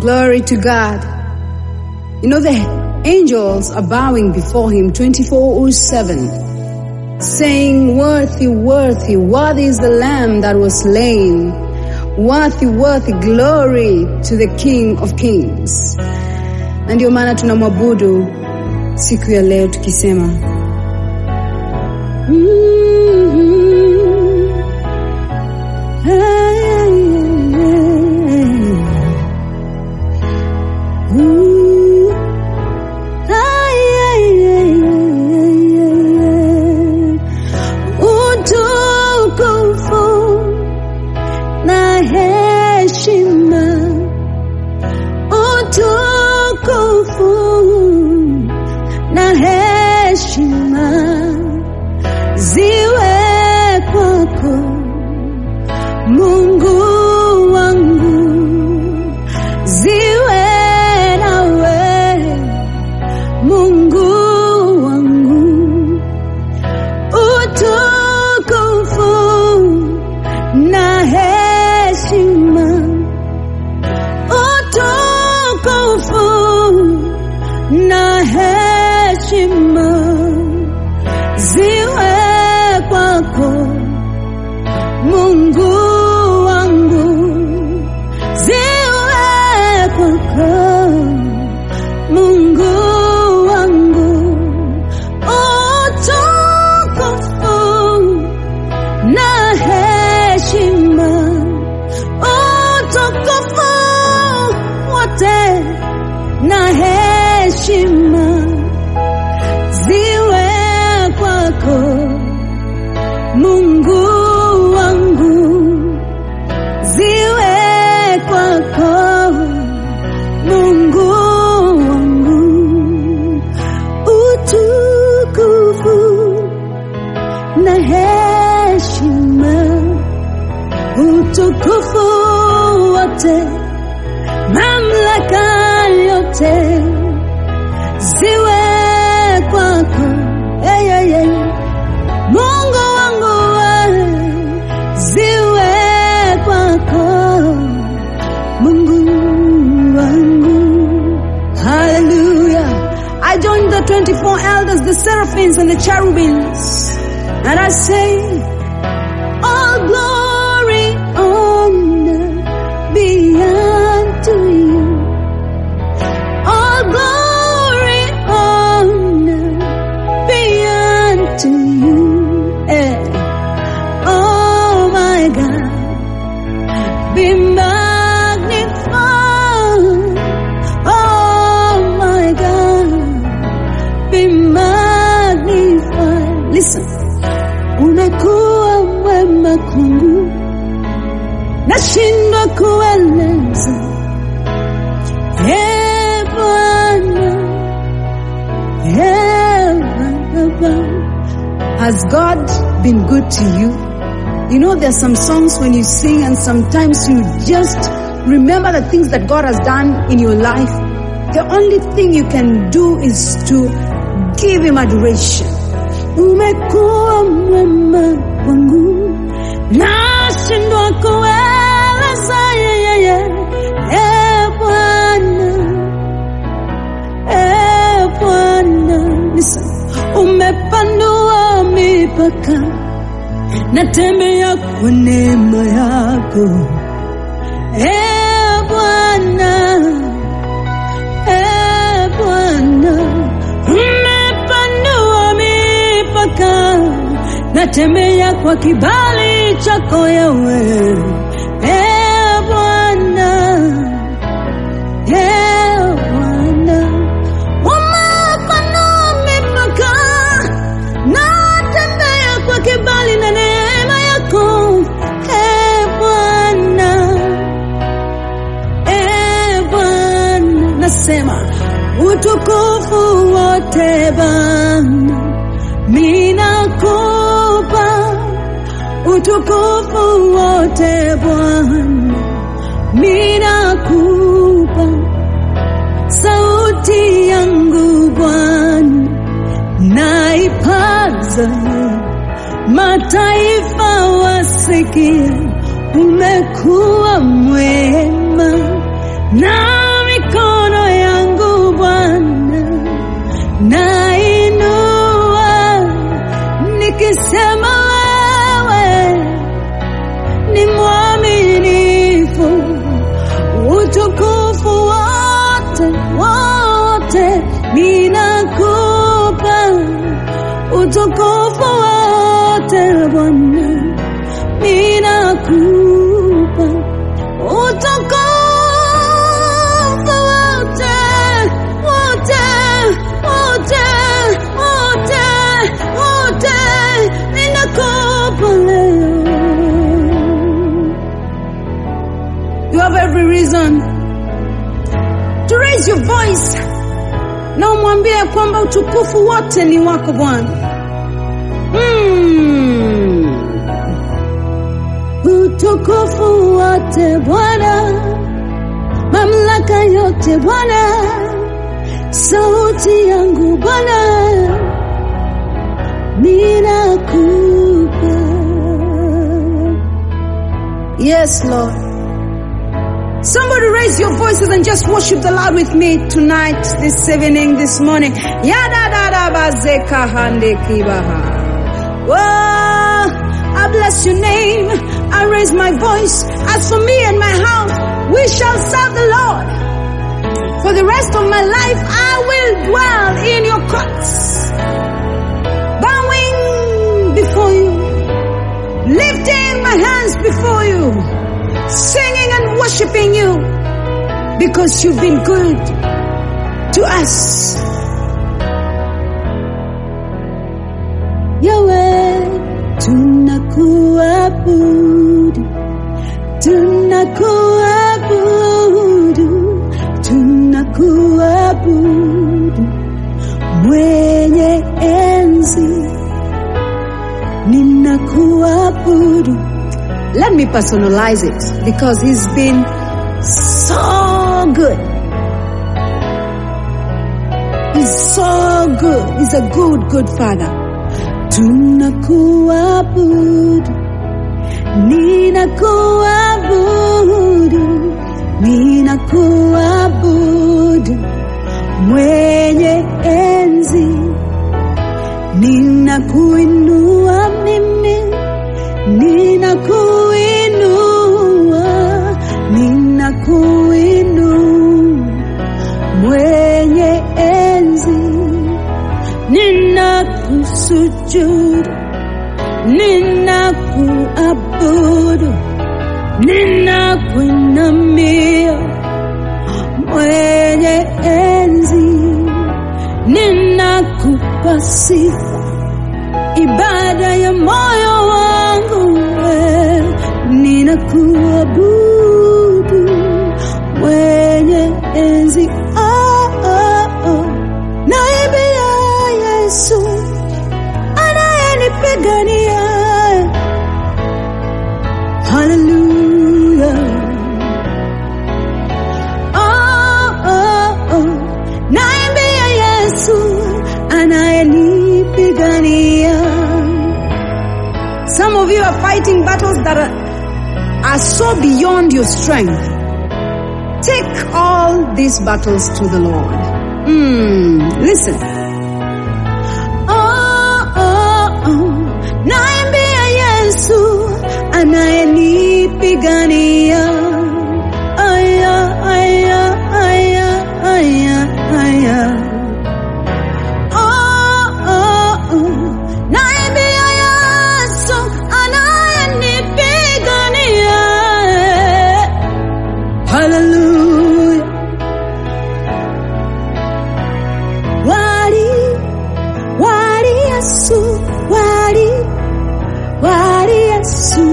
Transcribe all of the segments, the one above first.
Glory to God. You know, the angels are bowing before him 24/7, saying, worthy, worthy, worthy is the Lamb that was slain. Worthy, worthy, glory to the King of Kings. Na ndio maana tunamwabudu siku ya leo tukisema Mungu wangu, ziwe nawe, Mungu wangu, utukufu na heshima, utukufu na heshima, ziwe kwako, Mungu wangu, ziwe kwako, Mungu wangu, utukufu na heshima, utukufu wote na heshima, ziwe kwako, Mungu wangu, ziwe kwako, Mungu wangu, utukufu na heshima, utukufu wote, mamlaka yote, ziwe kwako, Mungu wangu, ziwe kwako, Mungu wangu. Hallelujah. I join the 24 elders, the seraphims and the cherubims, and I say, all glory, honor be unto you. All glory, honor be unto you. Oh my God, be magnified. Oh my God, be magnified. listen. Umekuwa mwema kwangu, nashindwa kueleza. Bwana, Has God been good to you? You know, there's some songs when you sing and sometimes you just remember the things that God has done in your life. The only thing you can do is to give him adoration. umekuwa mwema kwangu, nashindwa kueleza. Bwana, Listen. umepanua mipaka, natembea kwa neema yako. Bwana, umepanua mipaka, natembea kwa kibali chako Yawe. Bwana, umepanua mipaka, natembea kwa kibali na neema yako. Bwana, nasema utukufu wote Bwana, ninakupa utukufu wote Bwana, ninakupa sauti yangu Bwana, naipaza mataifa wasikie, umekuwa mwema na utukufu wote Bwana ninakupa, utukufu wote, wote, wote, wote, wote ninakupa leo. You have every reason to raise your voice na umwambie kwamba utukufu wote ni wako Bwana. Utukufu wote Bwana, mamlaka yote Bwana, sauti yangu Bwana ninakupa. Yes, Lord. Somebody raise your voices and just worship the Lord with me tonight, this evening, this morning. Whoa, I bless your name. I raise my voice. As for me and my house, we shall serve the Lord. For the rest of my life, I will dwell in your courts, bowing before you, lifting my hands before you, singing and worshiping you, because you've been good to us. Yahweh, tunakuabudu, tunakuabudu, tunakuabudu, mwenye enzi, ninakuabudu. Let me personalize it, because he's been so good. He's so good. He's a good, good father. Tunakuabudu, ninakuabudu, ninakuabudu, mwenye enzi, ninakuinua mimi, ninakuinua, ninakuinua, mwenye enzi, ninakusujudu, ninakuabudu, ninakuinamia, mwenye enzi, ninakupa sifa, ibada ya moyo wangu, ninakuabudu, mwenye enzi. Naimbia Yesu anayenipigania. Hallelujah. Naimbia Yesu anayenipigania. Some of you are fighting battles that are so beyond your strength. Take all these battles to the Lord. Listen. Naimbia Yesu anayenipigania. Aya, aya, aya, aya, aya. Naimbia Yesu anayenipigania. Hallelujah. Wali Yesu, wali Yesu.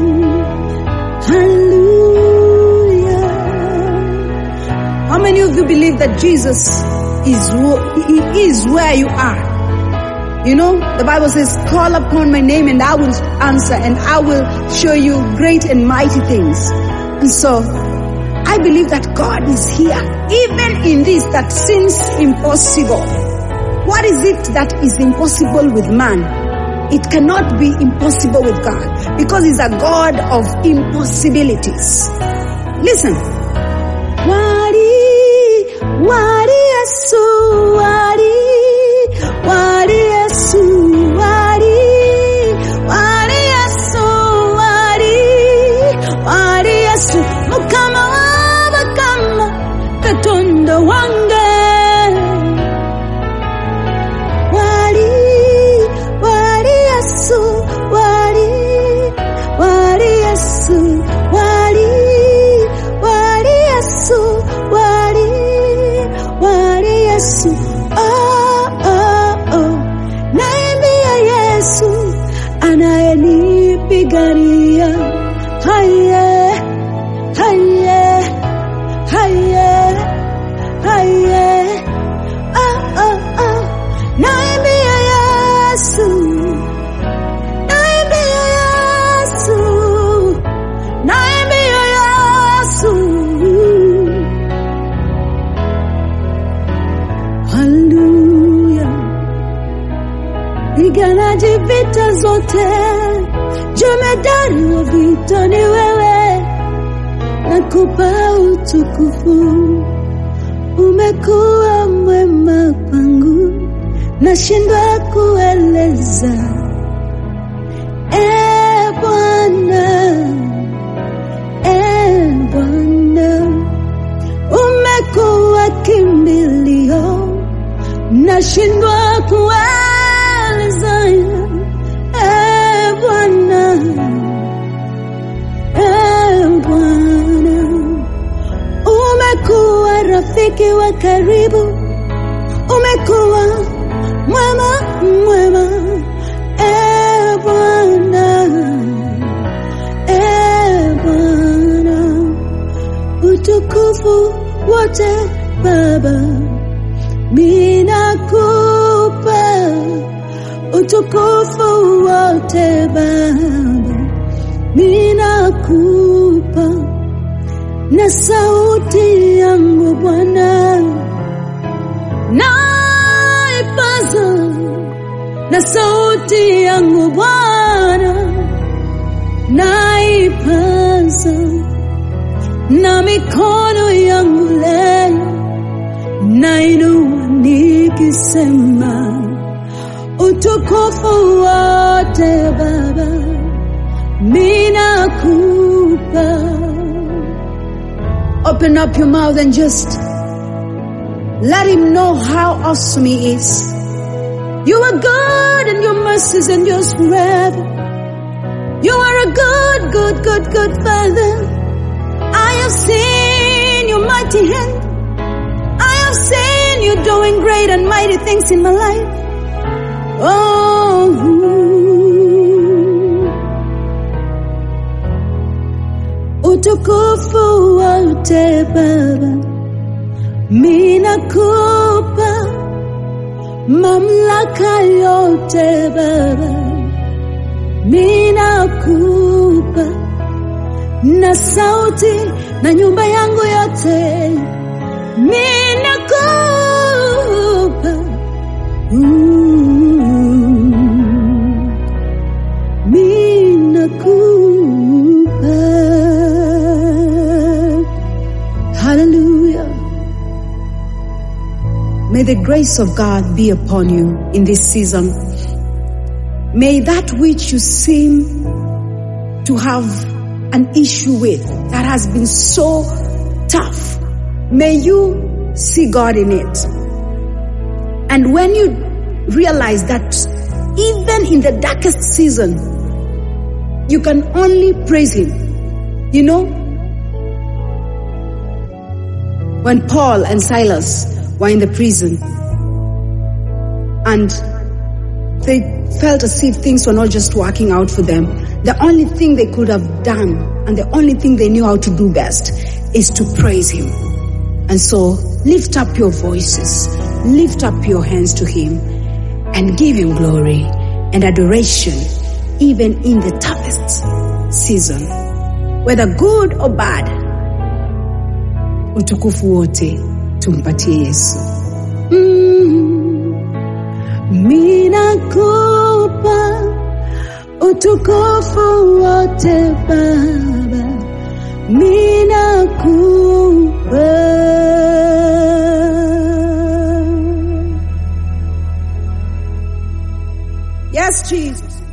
Hallelujah. How many of you believe that Jesus is where you are? You know, the Bible says, call upon my name and I will answer, and I will show you great and mighty things. And so, I believe that God is here, even in this that seems impossible. What is it that is impossible with man? It cannot be impossible with God, because He's a God of impossibilities. Listen. Wali Yesu, wali Yesu, wali Yesu, wali Yesu, mukama wabakama, katonda wange. Yesu, wali Yesu, wali Yesu, naimbia Yesu anayenipigania, haye naimbia Yesu, naimbia Yesu, haleluya. Piganaji vita zote, jemedari wa vita ni wewe, nakupa utukufu. Umekuwa mwema kwangu, nashindwa kueleza. Bwana, umekuwa kimbilio, nashindwa kueleza. Bwana, umekuwa rafiki wa karibu, umekuwa mwema. Bwana, utukufu wote Baba ninakupa, utukufu wote Baba ninakupa, na sauti yangu Bwana naipaza, na sauti yangu Bwana naipaza, na mikono yangu leo nainua nikisema, utukufu wote Baba ninakupa. Open up your mouth and just let him know how awesome he is. You are good and your mercies endures forever. You are a good Father. I have seen your mighty hand. I have seen you doing great and mighty things in my life. Utukufu wote Baba ninakupa, mamlaka yote Baba ninakupa, na sauti na nyumba yangu yote ninakupa. Hallelujah. May the grace of God be upon you in this season. May that which you seem to have an issue with, that has been so tough, may you see God in it. And when you realize that even in the darkest season, you can only praise him. You know, when Paul and Silas were in the prison and they felt as if things were not just working out for them, the only thing they could have done and the only thing they knew how to do best is to praise him. And so lift up your voices, lift up your hands to him and give him glory and adoration even in the toughest season, whether good or bad. Utukufu wote tumpatie Yesu. Ninakupa utukufu wote Baba, ninakupa. Yes, Jesus.